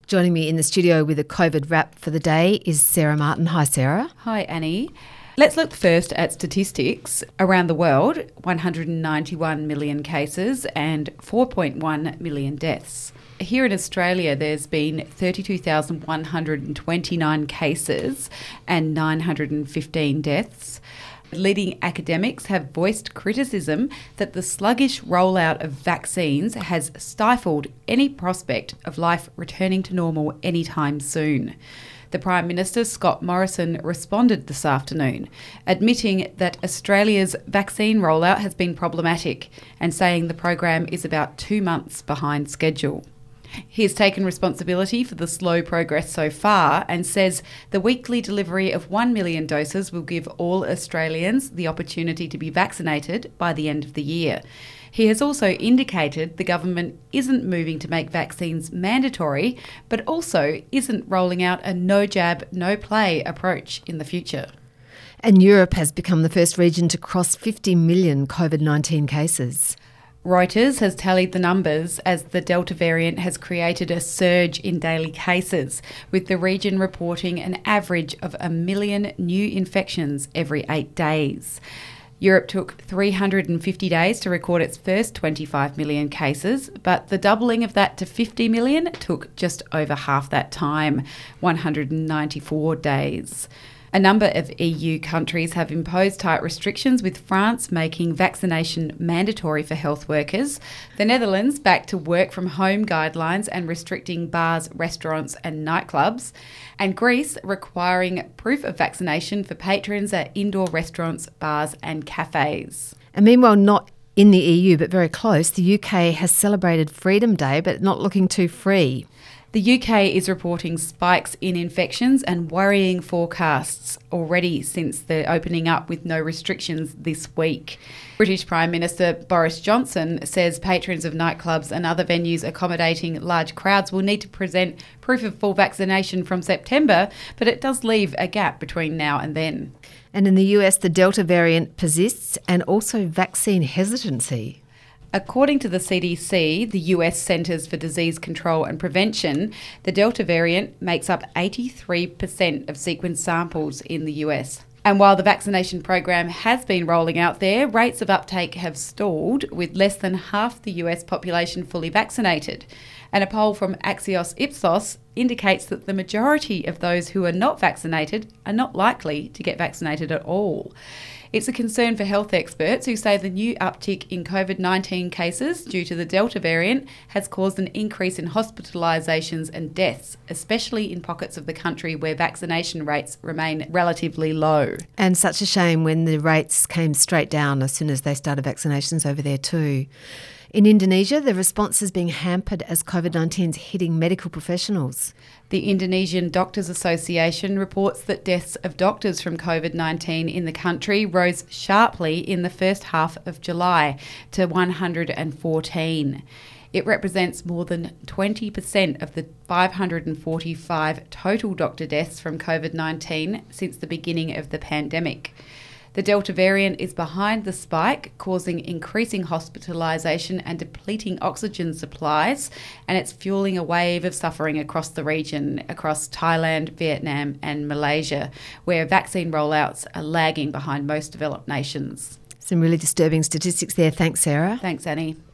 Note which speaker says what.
Speaker 1: Joining me in the studio with a COVID wrap for the day is Sarah Martin. Hi, Sarah.
Speaker 2: Hi, Annie. Let's look first at statistics. Around the world, 191 million cases and 4.1 million deaths. Here in Australia, there's been 32,129 cases and 915 deaths. Leading academics have voiced criticism that the sluggish rollout of vaccines has stifled any prospect of life returning to normal anytime soon. The Prime Minister, Scott Morrison, responded this afternoon, admitting that Australia's vaccine rollout has been problematic and saying the program is about 2 months behind schedule. He has taken responsibility for the slow progress so far and says the weekly delivery of 1 million doses will give all Australians the opportunity to be vaccinated by the end of the year. He has also indicated the government isn't moving to make vaccines mandatory, but also isn't rolling out a no jab, no play approach in the future.
Speaker 1: And Europe has become the first region to cross 50 million COVID-19 cases.
Speaker 2: Reuters has tallied the numbers as the Delta variant has created a surge in daily cases, with the region reporting an average of 1 million new infections every 8 days. Europe took 350 days to record its first 25 million cases, but the doubling of that to 50 million took just over half that time, 194 days. A number of EU countries have imposed tight restrictions, with France making vaccination mandatory for health workers, the Netherlands back to work from home guidelines and restricting bars, restaurants and nightclubs, and Greece requiring proof of vaccination for patrons at indoor restaurants, bars and cafes.
Speaker 1: And meanwhile, not in the EU but very close, the UK has celebrated Freedom Day but not looking too free.
Speaker 2: The UK is reporting spikes in infections and worrying forecasts already since the opening up with no restrictions this week. British Prime Minister Boris Johnson says patrons of nightclubs and other venues accommodating large crowds will need to present proof of full vaccination from September, but it does leave a gap between now and then.
Speaker 1: And in the US, the Delta variant persists and also vaccine hesitancy.
Speaker 2: According to the CDC, the US Centers for Disease Control and Prevention, the Delta variant makes up 83% of sequenced samples in the US. And while the vaccination program has been rolling out there, rates of uptake have stalled, with less than half the US population fully vaccinated. And a poll from Axios Ipsos indicates that the majority of those who are not vaccinated are not likely to get vaccinated at all. It's a concern for health experts who say the new uptick in COVID-19 cases due to the Delta variant has caused an increase in hospitalisations and deaths, especially in pockets of the country where vaccination rates remain relatively low.
Speaker 1: And such a shame when the rates came straight down as soon as they started vaccinations over there too. In Indonesia, the response is being hampered as COVID-19 is hitting medical professionals.
Speaker 2: The Indonesian Doctors Association reports that deaths of doctors from COVID-19 in the country rose sharply in the first half of July to 114. It represents more than 20% of the 545 total doctor deaths from COVID-19 since the beginning of the pandemic. The Delta variant is behind the spike, causing increasing hospitalisation and depleting oxygen supplies, and it's fueling a wave of suffering across the region, across Thailand, Vietnam and Malaysia, where vaccine rollouts are lagging behind most developed nations.
Speaker 1: Some really disturbing statistics there. Thanks, Sarah.
Speaker 2: Thanks, Annie.